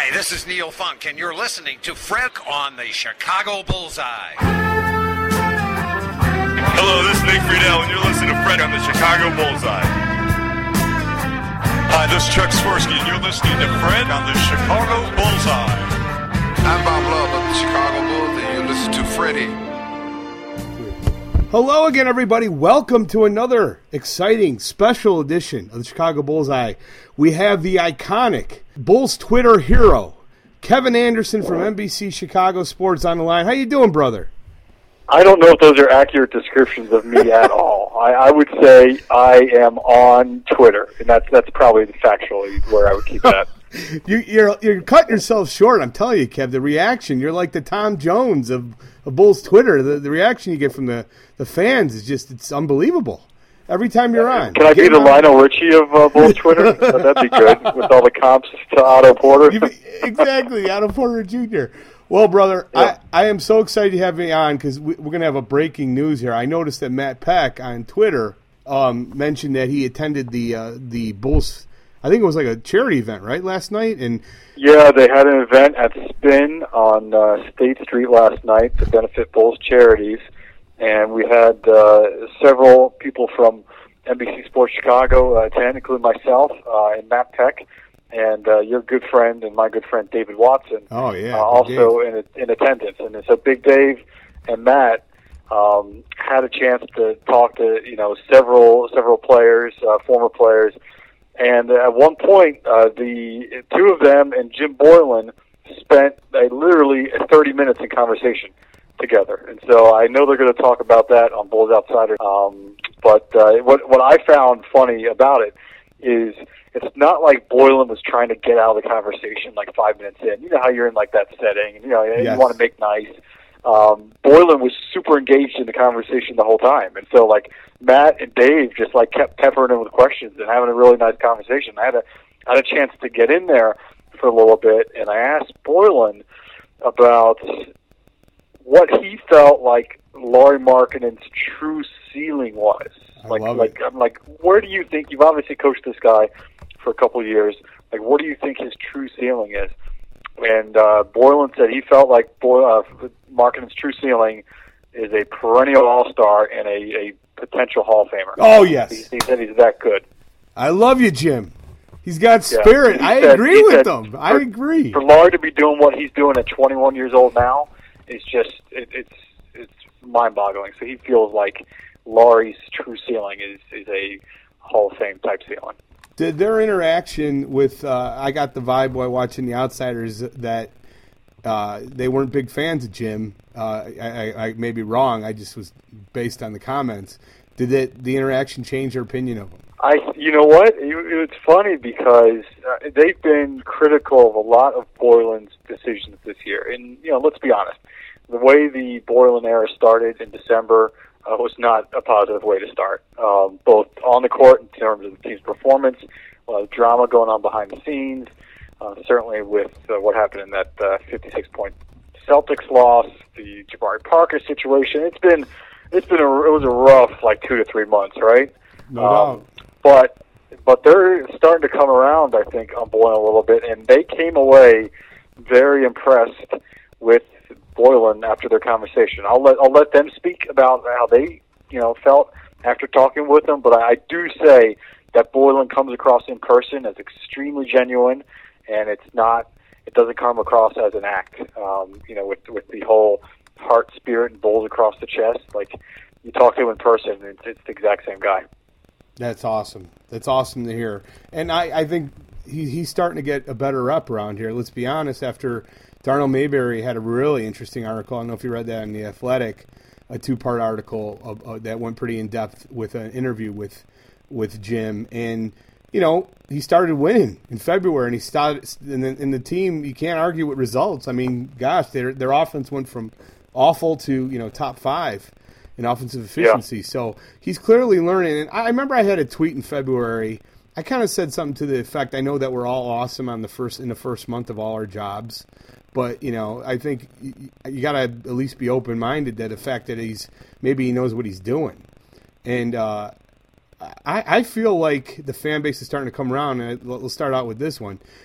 Hi, this is Neil Funk, and you're listening to Fred on the Chicago Bullseye. Hello, this is Nick Friedel, and you're listening to Fred on the Chicago Bullseye. Hi, this is Chuck Swirsky, and you're listening to Fred on the Chicago Bullseye. I'm Bob Love of the Chicago Bulls, and you listen to Freddie. Hello again, everybody. Welcome to another exciting special edition of the Chicago Bullseye. We have the iconic Bulls Twitter hero, Kevin Anderson from NBC Chicago Sports on the line. How you doing, brother? I don't know if those are accurate descriptions of me at all. I would say I am on Twitter, and that's probably factually where I would keep that. You're cutting yourself short. I'm telling you, Kev. The reaction, you're like the Tom Jones of Bulls Twitter. The reaction you get from the fans is it's unbelievable. Every time you're on. Can I be the Lionel Richie of Bulls Twitter? That'd be good, with all the comps to Otto Porter. Exactly, Otto Porter Jr. Well, brother, yeah. I am so excited to have you on because we're going to have a breaking news here. I noticed that Matt Peck on Twitter mentioned that he attended the Bulls. I think it was like a charity event, right, last night? And yeah, they had an event at Spin on State Street last night to benefit Bulls charities. And we had several people from NBC Sports Chicago attend, including myself and Matt Peck, and your good friend and my good friend David Watson. Oh yeah, also in attendance. And so Big Dave and Matt had a chance to talk to several players, former players, and at one point the two of them and Jim Boylan spent literally 30 minutes in conversation together, and so I know they're going to talk about that on Bulls Outsider. But what I found funny about it is it's not like Boylan was trying to get out of the conversation like 5 minutes in. You know how you're in like that setting, and Yes. You want to make nice. Boylan was super engaged in the conversation the whole time, and so like Matt and Dave just like kept peppering him with questions and having a really nice conversation. I had a chance to get in there for a little bit, and I asked Boylan about what he felt like Lauri Markkanen's true ceiling was. I'm like, where do you think, you've obviously coached this guy for a couple of years, like what do you think his true ceiling is? And Boylan said he felt like Markkanen's true ceiling is a perennial All-Star and a potential Hall of Famer. Oh, yes. He said he's that good. I love you, Jim. He's got spirit. I agree with him. I agree. For Lauri to be doing what he's doing at 21 years old now, it's just it's mind-boggling. So he feels like Lauri's true ceiling is a Hall of Fame type ceiling. Did their interaction with I got the vibe while watching The Outsiders that they weren't big fans of Jim. I may be wrong. I just was based on the comments. Did the interaction change your opinion of him? You know what? It's funny because they've been critical of a lot of Boylan's decisions this year. And, let's be honest. The way the Boylan era started in December was not a positive way to start, both on the court in terms of the team's performance, a lot of drama going on behind the scenes, certainly with what happened in that 56-point Celtics loss, the Jabari Parker situation. It was a rough 2 to 3 months, right? No doubt. But they're starting to come around, I think, on Boylan a little bit, and they came away very impressed with Boylan after their conversation. I'll let them speak about how they felt after talking with them, but I do say that Boylan comes across in person as extremely genuine, and it doesn't come across as an act. With the whole heart, spirit, and Bulls across the chest. Like you talk to him in person, and it's the exact same guy. That's awesome. That's awesome to hear, and I think he's starting to get a better rep around here. Let's be honest. After Darnell Mayberry had a really interesting article. I don't know if you read that in The Athletic, a 2-part article that went pretty in-depth with an interview with Jim. And, he started winning in February, and he started in the team. You can't argue with results. I mean, gosh, their offense went from awful to, top 5 in offensive efficiency. Yeah. So he's clearly learning. And I remember I had a tweet in February. I kind of said something to the effect, I know that we're all awesome in the first month of all our jobs. But, I think you got to at least be open-minded to the fact that maybe he knows what he's doing. And I feel like the fan base is starting to come around, and let's start out with this one.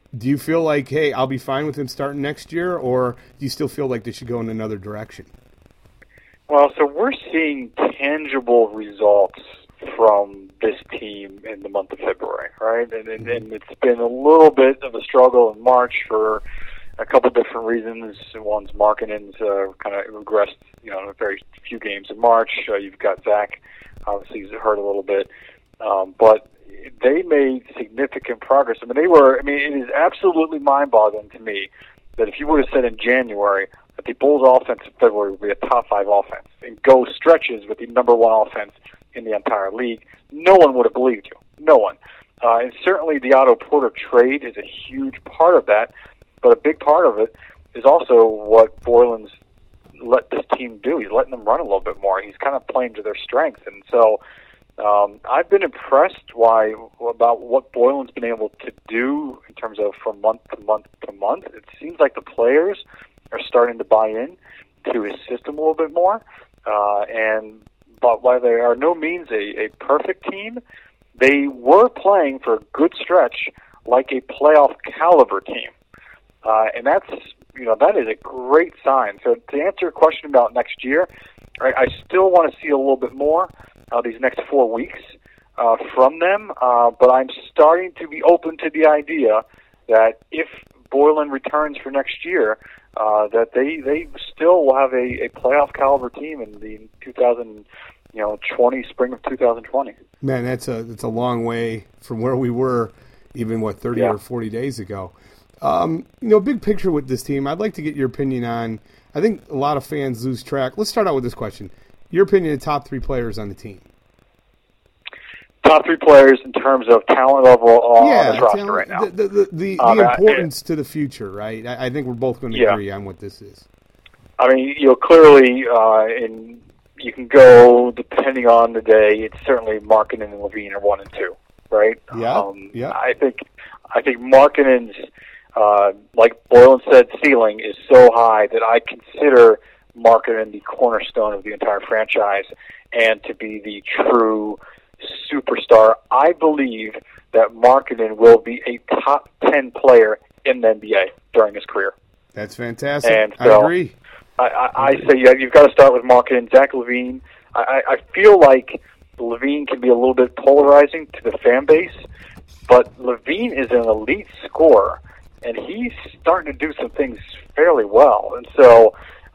Do you feel like, hey, I'll be fine with him starting next year, or do you still feel like they should go in another direction? Well, so we're seeing tangible results from this team in the month of February, right? And it's been a little bit of a struggle in March for a couple different reasons. One's Markkanen's kind of regressed, in a very few games in March. You've got Zach, obviously he's hurt a little bit, but they made significant progress. It is absolutely mind-boggling to me that if you would have said in January that the Bulls' offense in February would be a top 5 offense and go stretches with the number 1 offense in the entire league, no one would have believed you. No one. And certainly the Otto Porter trade is a huge part of that, but a big part of it is also what Boylen's let this team do. He's letting them run a little bit more. He's kind of playing to their strengths. And so I've been impressed about what Boylen's been able to do in terms of from month to month to month. It seems like the players are starting to buy in to his system a little bit more. But while they are no means a perfect team, they were playing for a good stretch like a playoff caliber team. And that is a great sign. So to answer your question about next year, I still want to see a little bit more these next 4 weeks from them, but I'm starting to be open to the idea that if Boylen returns for next year, that they still will have a playoff caliber team in the 2020 spring of 2020. Man, that's a long way from where we were even 30 or 40 days ago. Big picture with this team, I'd like to get your opinion on. I think a lot of fans lose track. Let's start out with this question. Your opinion of top 3 players on the team. Top 3 players in terms of talent level on this roster right now. The importance to the future, right? I think we're both going to agree on what this is. I mean, Clearly, you can go, depending on the day, it's certainly Markkanen and Levine are 1 and 2, right? Yeah. I think Markkanen's, like Boylen said, ceiling is so high that I consider Markkanen the cornerstone of the entire franchise and to be the true superstar. I believe that Markkanen will be a top 10 player in the NBA during his career. That's fantastic. And so, I agree. I say you've got to start with Markkanen. Zach LaVine, I feel like LaVine can be a little bit polarizing to the fan base, but LaVine is an elite scorer, and he's starting to do some things fairly well. And so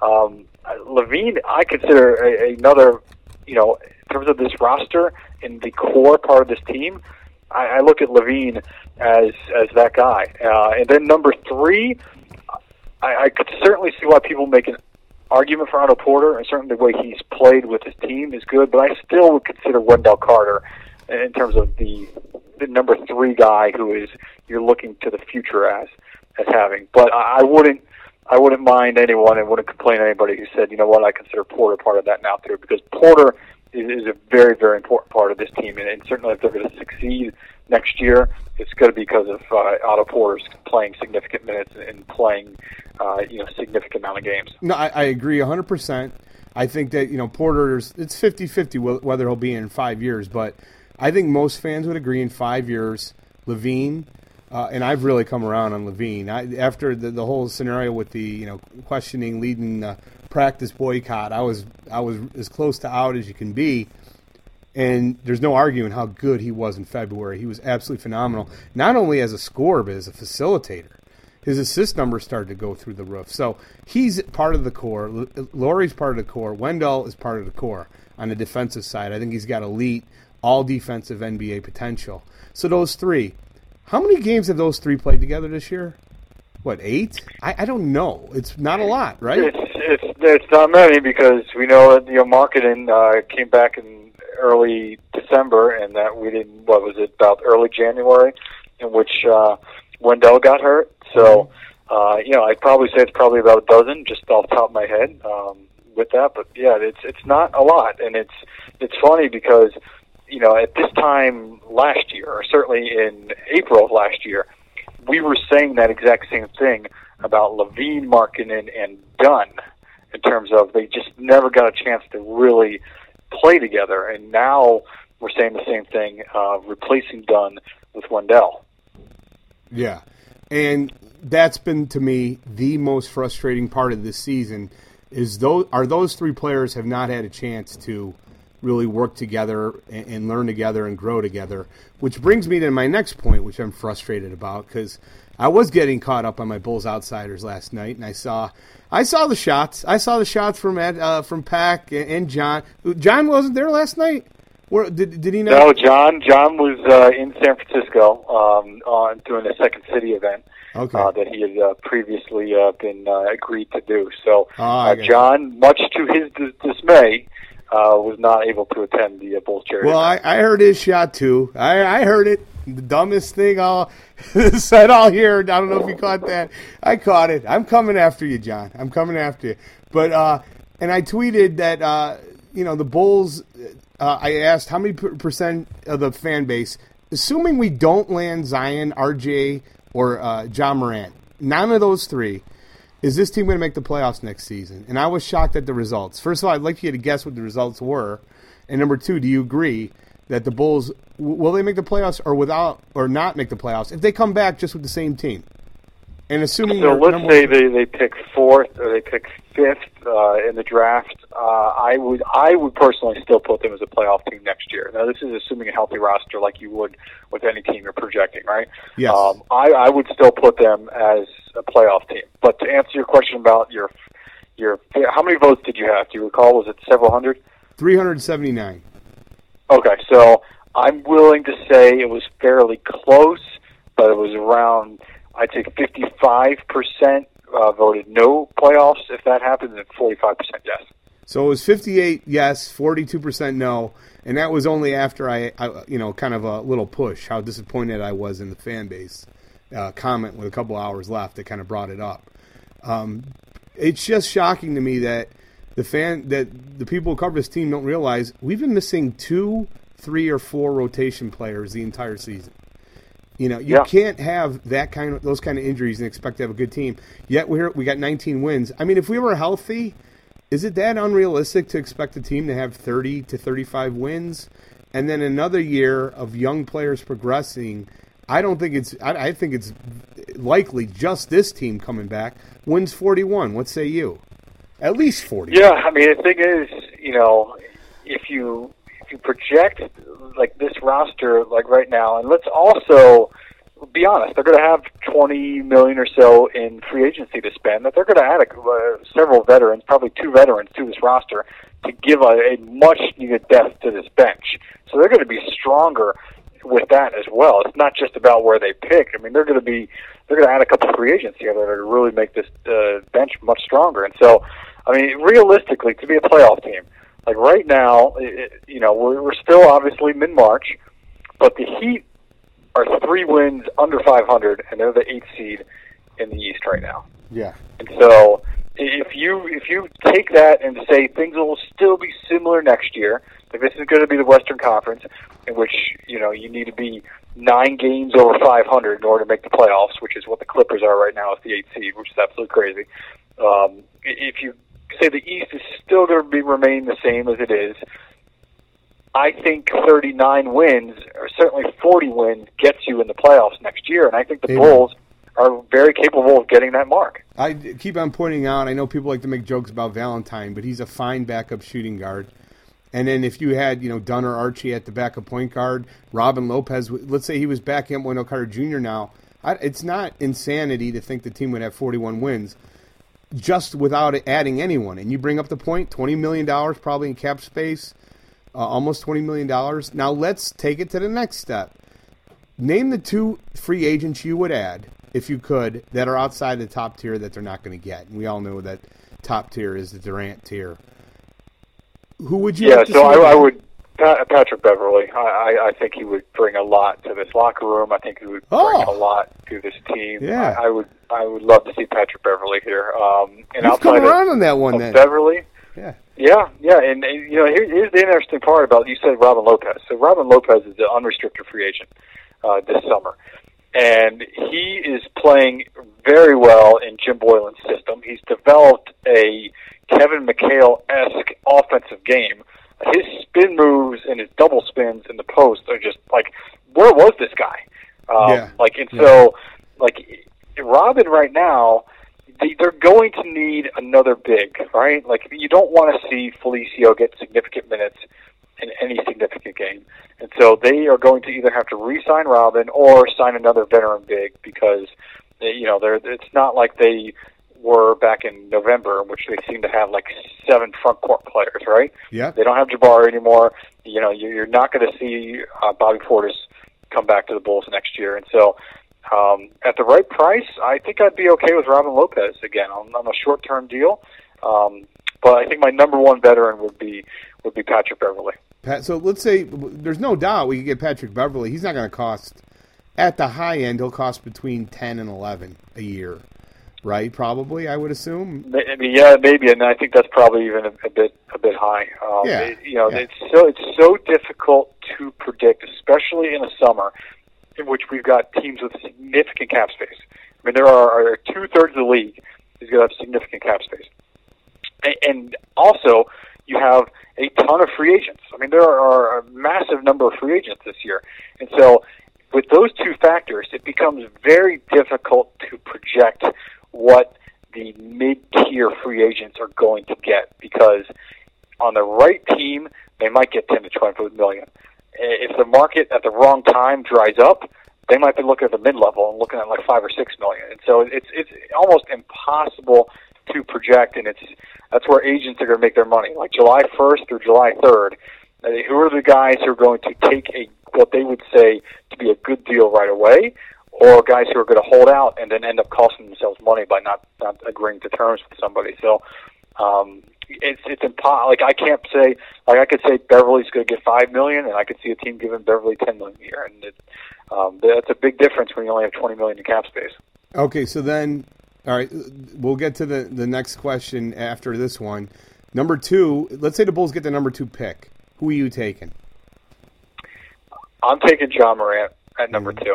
LaVine, I consider another, in terms of this roster and the core part of this team, I look at LaVine as that guy. And then number 3, I could certainly see why people make an argument for Otto Porter, and certainly the way he's played with his team is good, but I still would consider Wendell Carter in terms of the number 3 guy who is you're looking to the future as having. But I wouldn't mind anyone and wouldn't complain to anybody who said, I consider Porter part of that now too, because Porter is a very, very important part of this team, and certainly if they're going to succeed next year, it's going to be because of Otto Porter's playing significant minutes and playing significant amount of games. No, I agree 100%. I think that Porter's it's 50-50 whether he'll be in 5 years, but I think most fans would agree in 5 years, LaVine. And I've really come around on LaVine. After the whole scenario with the questioning leading practice boycott, I was as close to out as you can be, and there's no arguing how good he was in February. He was absolutely phenomenal, not only as a scorer but as a facilitator. His assist numbers started to go through the roof. So he's part of the core. Laurie's part of the core. Wendell is part of the core on the defensive side. I think he's got elite, all-defensive NBA potential. So those 3. How many games have those 3 played together this year? 8? I don't know. It's not a lot, right? It's not many, because we know that Markkanen came back in early December, and that we didn't. What was it, about early January, in which Wendell got hurt. So I'd probably say it's probably about a dozen, just off the top of my head, with that. But yeah, it's not a lot, and it's funny because at this time last year, or certainly in April of last year, we were saying that exact same thing about LaVine, Markkanen, and Dunn, in terms of they just never got a chance to really play together. And now we're saying the same thing, replacing Dunn with Wendell. Yeah. And that's been, to me, the most frustrating part of this season is those three players have not had a chance to really work together and learn together and grow together, which brings me to my next point, which I'm frustrated about because I was getting caught up on my Bulls Outsiders last night, and I saw the shots. I saw the shots from Pack and John. John wasn't there last night. Did he know? No, John was in San Francisco doing a Second City event. Okay. That he had previously been agreed to do. So John, much to his dismay, was not able to attend the Bulls charity. Well, I heard his shot too. I heard it. The dumbest thing I'll said all here. I don't know if you caught that. I caught it. I'm coming after you, John. I'm coming after you. But and I tweeted that the Bulls. I asked how many percent of the fan base, assuming we don't land Zion, RJ, or John Morant, none of those three, is this team going to make the playoffs next season? And I was shocked at the results. First of all, I'd like you to guess what the results were. And number two, do you agree that the Bulls, will they make the playoffs or not make the playoffs if they come back just with the same team? And assuming so, let's say they pick fourth or they pick fifth in the draft. I would personally still put them as a playoff team next year. Now, this is assuming a healthy roster like you would with any team you're projecting, right? Yes. I would still put them as a playoff team. But to answer your question about your how many votes did you have? Do you recall? Was it several hundred? 379. Okay, so I'm willing to say it was fairly close, but it was around, I'd say 55% voted no playoffs if that happens, and 45% yes. So it was 58 yes, 42% no, and that was only after I kind of a little push, how disappointed I was in the fan base comment with a couple hours left that kind of brought it up. It's just shocking to me that the people who cover this team don't realize we've been missing 2, 3, or 4 rotation players the entire season. You can't have those kind of injuries and expect to have a good team. Yet we got 19 wins. I mean, if we were healthy, is it that unrealistic to expect a team to have 30 to 35 wins and then another year of young players progressing? I think it's likely just this team coming back wins 41. What say you? At least 40. Yeah, I mean, the thing is, if you project like this roster like right now, and let's also be honest, they're going to have $20 million or so in free agency to spend. That they're going to add several veterans, probably 2 veterans to this roster to give a much needed depth to this bench. So they're going to be stronger with that as well. It's not just about where they pick. I mean, they're going to add a couple of free agents here that are to really make this bench much stronger. And so, I mean, realistically, to be a playoff team, like right now, we're still obviously mid-March, but the Heat are 3 wins under 500, and they're the 8th seed in the East right now. Yeah. And so, if you take that and say things will still be similar next year, like this is going to be the Western Conference, in which you need to be 9 games over 500 in order to make the playoffs, which is what the Clippers are right now as the 8th seed, which is absolutely crazy. If you say the East is still going to remain the same as it is, I think 39 wins, or certainly 40 wins, gets you in the playoffs next year, and I think the Bulls are very capable of getting that mark. I keep on pointing out, I know people like to make jokes about Valentine, but he's a fine backup shooting guard. And then if you had, Dunn or Archie at the backup point guard, Robin Lopez, let's say he was backing up Wendell Carter Jr. now, it's not insanity to think the team would have 41 wins just without adding anyone. And you bring up the point, $20 million probably in cap space, almost $20 million. Now let's take it to the next step. Name the 2 free agents you would add, if you could, that are outside the top tier that they're not going to get. And we all know that top tier is the Durant tier. Who would you? Yeah, so I would Patrick Beverly. I think he would bring a lot to this locker room. I think he would bring a lot to this team. Yeah. I would love to see Patrick Beverly here. And you've come around on that one, then. Beverly. Yeah. Yeah, and here's the interesting part about, you said Robin Lopez. So Robin Lopez is an unrestricted free agent this summer. And he is playing very well in Jim Boylan's system. He's developed a Kevin McHale-esque offensive game. His spin moves and his double spins in the post are just like, where was this guy? So Robin right now, they're going to need another big, right? Like, you don't want to see Felicio get significant minutes in any significant game. And so they are going to either have to re-sign Robin or sign another veteran big because, it's not like they were back in November, in which they seem to have like 7 front court players, right? Yeah. They don't have Jabari anymore. You're not going to see Bobby Portis come back to the Bulls next year. And so at the right price, I think I'd be okay with Robin Lopez again on a short-term deal. But I think my number one veteran would be Patrick Beverley. So let's say there's no doubt we could get Patrick Beverley. He's not going to cost, at the high end, he'll cost between 10 and 11 a year, right? Probably, I would assume. I mean, yeah, maybe, and I think that's probably even a bit high. It's so difficult to predict, especially in the summer, in which we've got teams with significant cap space. I mean, there are 2/3 of the league is going to have significant cap space, and also you have a ton of free agents. I mean, there are a massive number of free agents this year, and so with those two factors, it becomes very difficult to project what the mid-tier free agents are going to get, because on the right team, they might get 10 to 12 million. If the market at the wrong time dries up, they might be looking at the mid-level and looking at like 5 or 6 million. And so it's almost impossible to project, and that's where agents are going to make their money. Like July 1st through July 3rd, who are the guys who are going to take what they would say to be a good deal right away, or guys who are going to hold out and then end up costing themselves money by not agreeing to terms with somebody. So it's impossible. Like, I can't say, like, I could say Beverly's going to get $5 million, and I could see a team giving Beverly $10 million a year, and that's a big difference when you only have $20 million in cap space. Okay, so then, all right, we'll get to the next question after this one. Number 2, let's say the Bulls get the number 2 pick. Who are you taking? I'm taking Ja Morant at number 2.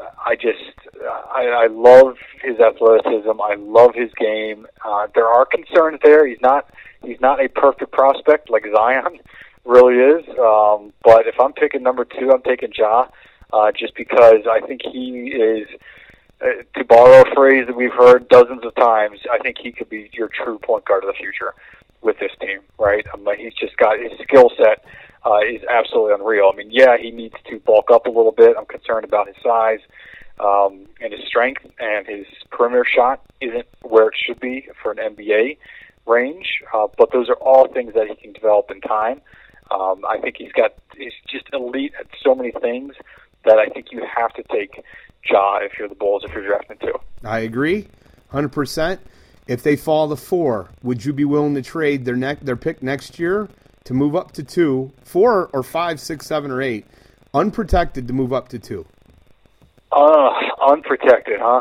I love his athleticism. I love his game. There are concerns there. He's not a perfect prospect like Zion really is. But if I'm picking number 2, I'm taking Ja, just because I think he is, to borrow a phrase that we've heard dozens of times, I think he could be your true point guard of the future with this team, right? He's just got his skill set is absolutely unreal. I mean, yeah, he needs to bulk up a little bit. I'm concerned about his size and his strength, and his perimeter shot isn't where it should be for an NBA range. But those are all things that he can develop in time. I think he's just elite at so many things that I think you have to take Ja if you're the Bulls, if you're drafting 2. I agree, 100%. If they fall to 4, would you be willing to trade their pick next year to move up to 2, 4 or 5, 6, 7, or 8, unprotected to move up to 2? Unprotected, huh?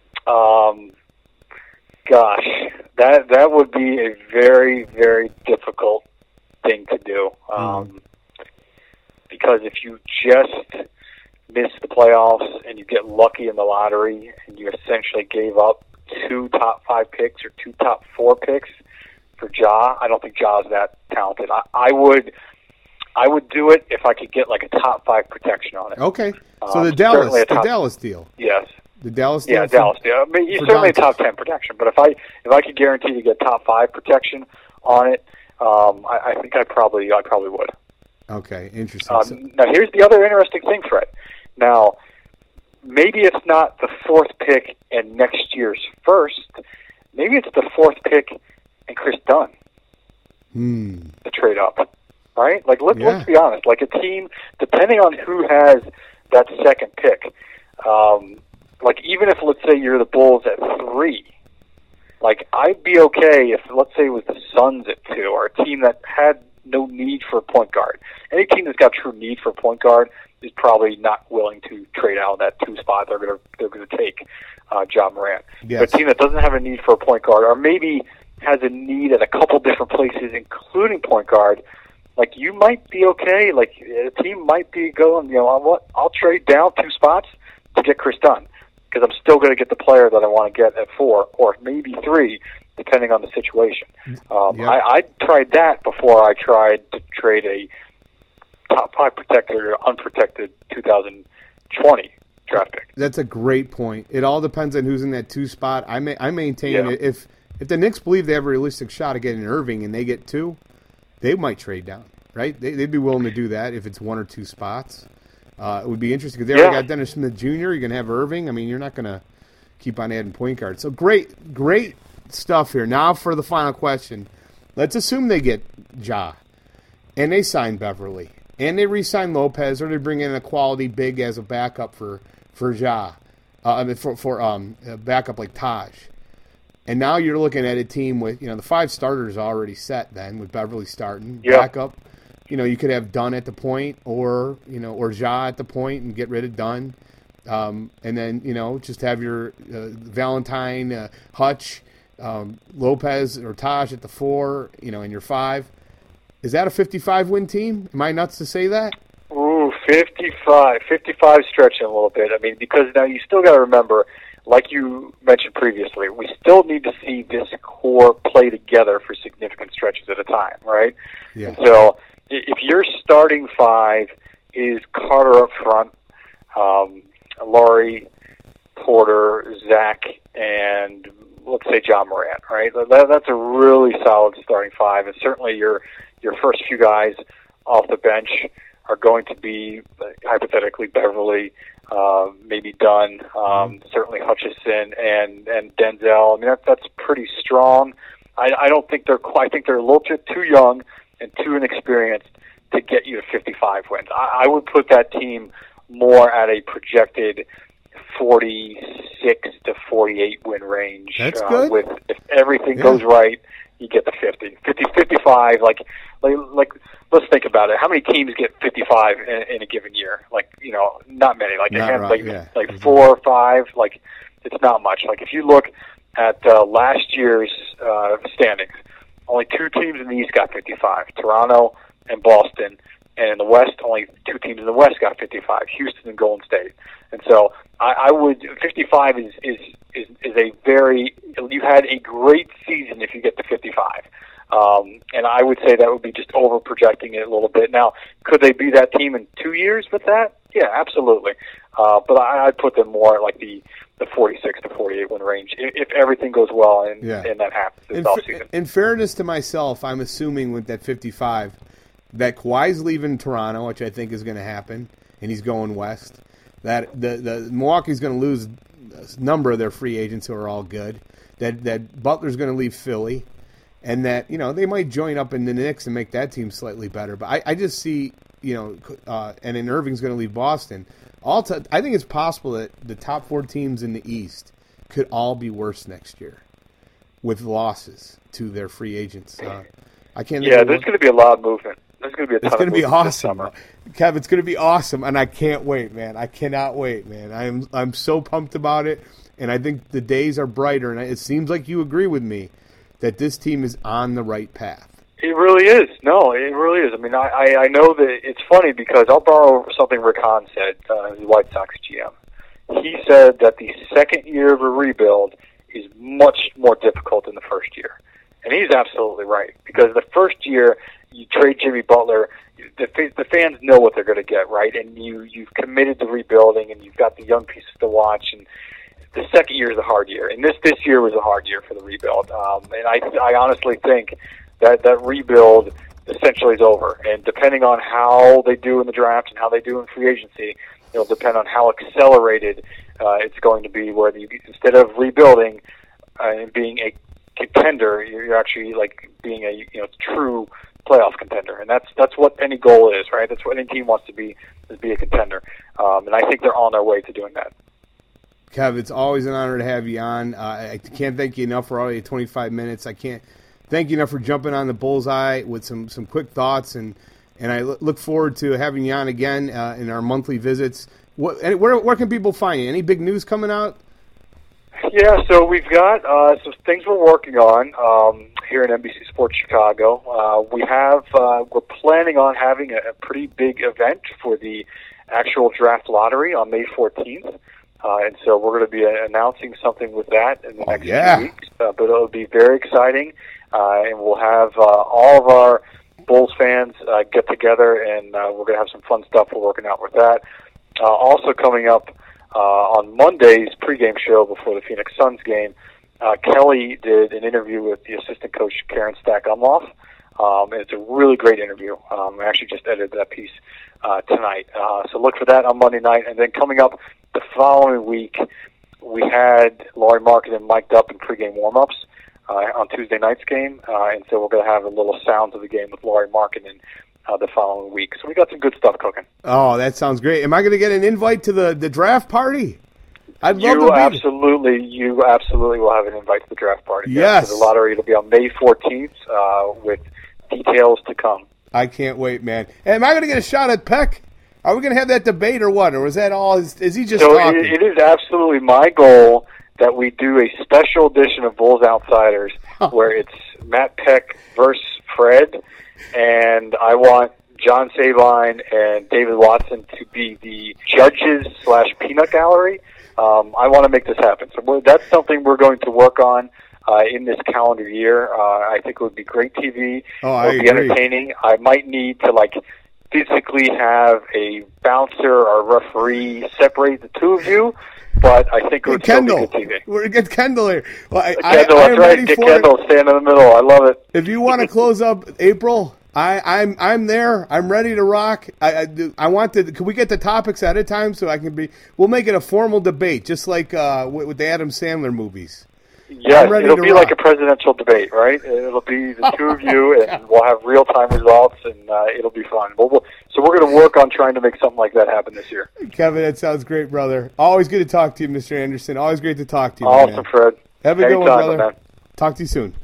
Gosh, that would be a very, very difficult thing to do. Because if you just miss the playoffs and you get lucky in the lottery and you essentially gave up 2 top 5 picks or 2 top 4 picks for Ja, I don't think Ja's that talented. I would do it if I could get like a top 5 protection on it. Okay, so the Dallas deal. Yes. The Dallas deal. Yeah, Dallas deal. I mean, certainly a top 10 protection, but if I could guarantee to get top 5 protection on it, I think I probably would. Okay, interesting. Now here's the other interesting thing, Fred. Now, maybe it's not the 4th pick and next year's first. Maybe it's the 4th pick and Chris Dunn. The trade up, right? Like, let's be honest. Like, a team, depending on who has that 2nd pick, like, even if, let's say, you're the Bulls at 3, like, I'd be okay if, let's say, it was the Suns at 2, or a team that had no need for a point guard. Any team that's got true need for a point guard is probably not willing to trade out of that 2 spot. They're going to take Ja Morant. Yes. But a team that doesn't have a need for a point guard, or maybe has a need at a couple different places, including point guard, like, you might be okay. Like, a team might be going, I'll trade down 2 spots to get Chris Dunn, because I'm still going to get the player that I want to get at 4, or maybe 3, depending on the situation. I tried that before I tried to trade a top 5 protected or unprotected 2020 draft pick. That's a great point. It all depends on who's in that 2 spot. I maintain Yeah. if the Knicks believe they have a realistic shot of getting Irving and they get 2, they might trade down, right? They'd be willing to do that if it's 1 or 2 spots. It would be interesting because they already got Dennis Smith Jr. You're going to have Irving. I mean, you're not going to keep on adding point guards. So great stuff here. Now for the final question. Let's assume they get Ja and they sign Beverly and they re-sign Lopez, or they bring in a quality big as a backup for Ja. For backup like Taj. And now you're looking at a team with, the 5 starters already set then, with Beverly starting. Yep. Backup, you could have Dunn at the point or Ja at the point and get rid of Dunn. And then, just have your Valentine, Hutch, Lopez or Taj at the 4, and your 5. Is that a 55-win team? Am I nuts to say that? Ooh, 55 stretching a little bit. I mean, because now you still got to remember, like you mentioned previously, we still need to see this core play together for significant stretches at a time, right? Yeah. And so if your starting 5 is Carter up front, Laurie, Porter, Zach, and let's say John Morant, right? That's a really solid starting 5, and certainly your first few guys off the bench are going to be hypothetically Beverly, maybe Dunn, certainly Hutchison and Denzel. I mean that's pretty strong. I don't think I think they're a little bit too young and too inexperienced to get you to 55 wins. I would put that team more at a projected 46 to 48 win range. That's good. With if everything goes right, you get the 55. Like let's think about it. How many teams get 55 in a given year? Not many. Like 4 or 5. Like it's not much. Like if you look at last year's standings, only 2 teams in the East got 55: Toronto and Boston. And in the West, only 2 teams in the West got 55: Houston and Golden State. And so I would 55 is a very, you had a great season if you get to 55. And I would say that would be just over projecting it a little bit. Now, could they be that team in 2 years with that? Yeah, absolutely. But I'd put them more at like the 46 to 48 win range if everything goes well and that happens this offseason. In fairness to myself, I'm assuming with that 55 that Kawhi's leaving Toronto, which I think is going to happen, and he's going west. That the Milwaukee's going to lose a number of their free agents who are all good. That Butler's going to leave Philly, and that they might join up in the Knicks and make that team slightly better. But I just see and then Irving's going to leave Boston. I think it's possible that the top 4 teams in the East could all be worse next year with losses to their free agents. I can't. Yeah, there's going to be a lot of movement. There's going to be a ton of movement awesome. this summer. Kev, it's going to be awesome, and I can't wait, man. I cannot wait, man. I'm so pumped about it, and I think the days are brighter, and it seems like you agree with me that this team is on the right path. It really is. No, it really is. I mean, I know that it's funny because I'll borrow something Rick Hahn said, the White Sox GM. He said that the second year of a rebuild is much more difficult than the first year. And he's absolutely right, because the first year you trade Jimmy Butler, the fans know what they're going to get, right? And you've committed to rebuilding, and you've got the young pieces to watch. And the second year is a hard year, and this year was a hard year for the rebuild. And I honestly think that rebuild essentially is over. And depending on how they do in the draft and how they do in free agency, it'll depend on how accelerated it's going to be. Where instead of rebuilding and being a contender, you're actually like being a true playoff contender, and that's what any goal is, right? That's what any team wants to be, is be a contender, and I think they're on their way to doing that. Kev, it's always an honor to have you on. I can't thank you enough for already 25 minutes. I can't thank you enough for jumping on the Bullseye with some quick thoughts, and I look forward to having you on again in our monthly visits. Where can people find you? Any big news coming out? Yeah, so we've got some things we're working on here in NBC Sports Chicago. We're planning on having a pretty big event for the actual draft lottery on May 14th. And so we're going to be announcing something with that in the next few weeks. But it'll be very exciting. And we'll have all of our Bulls fans get together, and we're going to have some fun stuff we're working out with that. Also coming up On Monday's pregame show before the Phoenix Suns game, Kelly did an interview with the assistant coach, Karen Stack-Umlauf. And it's a really great interview. I actually just edited that piece tonight. So look for that on Monday night. And then coming up the following week, we had Laurie Markkinen mic'd up in pregame warm-ups on Tuesday night's game. And so we're going to have a little sounds of the game with Laurie Markkinen the following week. So we got some good stuff cooking. Oh, that sounds great. Am I going to get an invite to the draft party? I'd love to You absolutely will have an invite to the draft party. Yes. So the lottery will be on May 14th with details to come. I can't wait, man. Am I going to get a shot at Peck? Are we going to have that debate or what? Or was that all? Is he just talking? It is absolutely my goal that we do a special edition of Bulls Outsiders where it's Matt Peck versus Fred, and I want John Sabine and David Watson to be the judges / peanut gallery. I want to make this happen. So that's something we're going to work on in this calendar year. I think it would be great TV. Oh, it would be entertaining. I might need to physically have a bouncer or referee separate the two of you, but I think it would still be good TV. We're going to get Kendall here. Well, Kendall, that's right. Get Kendall, stand in the middle. I love it. If you want to close up April, I'm there. I'm ready to rock. I want to. Can we get the topics at a time so I can be? We'll make it a formal debate, just like with the Adam Sandler movies. Yes, it'll be like a presidential debate, right? It'll be the two of you, and we'll have real-time results, and it'll be fun. So we're going to work on trying to make something like that happen this year. Kevin, that sounds great, brother. Always good to talk to you, Mr. Anderson. Always great to talk to you, awesome, man. Fred. Have a good one, brother. Man. Talk to you soon.